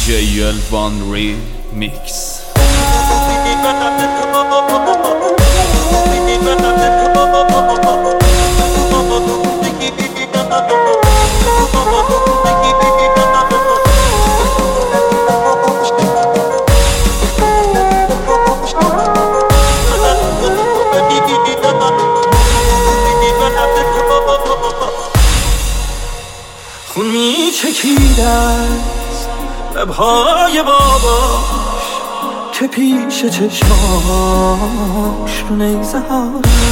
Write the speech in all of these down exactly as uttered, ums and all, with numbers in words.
دی جی الوان ریمیکس. خون می چکیده است لبهای باباش که پیش چشماش رو نیزه ها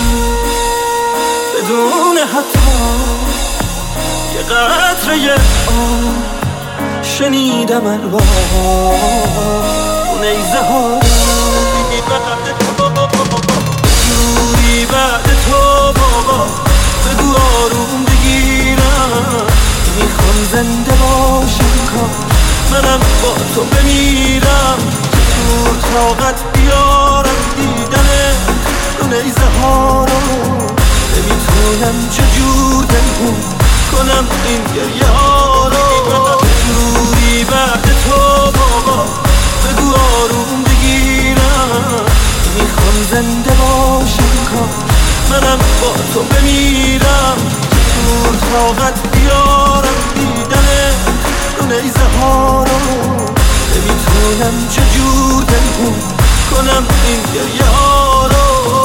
بدون حتی یه قطره آب شنیدم اروا رو نیزه ها جوری بعد تو بابا بگو آروم بگیرم، میخوام زنده باشم کاش منم با تو بمیرم، دور طاقت بیارم دیدن رو نیزه ها رو، نمیتونم چجور دلمون کنم این گریه ها رو. جوری بعد تو بابا بگو آروم بگیرم، میخوام زنده باشم کاش منم با تو بمیرم، دور طاقت بیارم دیدن رو نیزه ها رو، نمیتونم چجور دلمون کنم این گریه ها رو.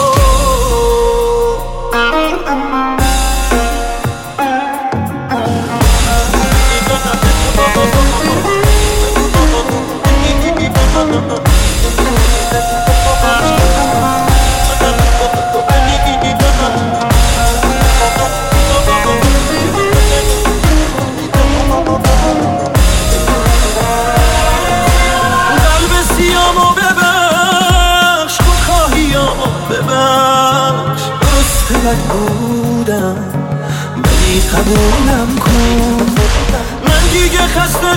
من بودم ولی قبولم کن، من دیگه خسته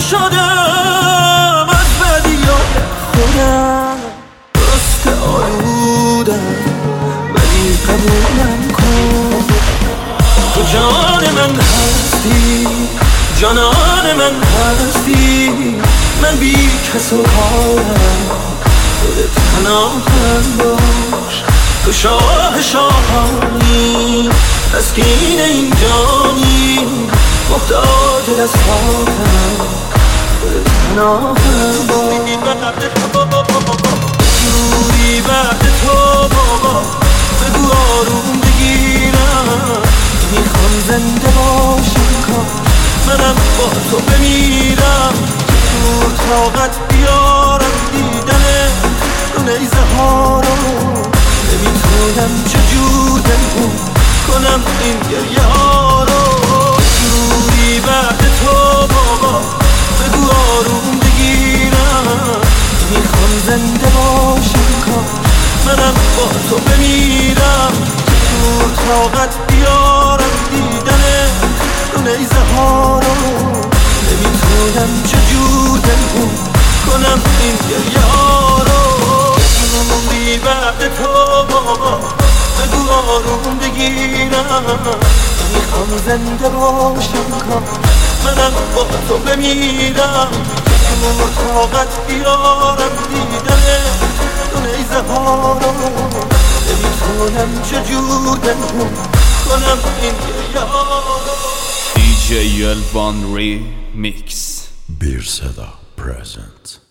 شدم از بدیات خودم، درست آلودم ولی قبولم کن. تو جان من هستی، جانان من هستی، من بی کس و حالم، خودت پناهم باش، تو شاه شاهانی، تسکین این جانی، محتاج دستاتم، خودت پناهم باش. جوری بعد تو بابا بگو آروم بگیرم، میخوام زنده باشم کاش منم با تو بمیرم، دور طاقت بیارم دیدن رو نیزه ها رو، نمیتونم چجور دلمون کنم این گریه ها رو. جوری بعد تو بابا بگو آروم بگیرم، میخوام زنده باشم کاش منم با تو بمیرم، دور طاقت بیارم دیدن رو نیزه ها رو، نمیتونم چجور دلمون کنم این گریه ها رو. جوری بعد تو بابا بگو آروم بگیرم، میخوام زنده باشم کاش منم با تو بمیرم، دور طاقت بیارم دیدن رو نیزه ها رو، نمیتونم چجور دلمون کنم این گریه ها رو. دی جی الوان ریمیکس. Bir Seda present.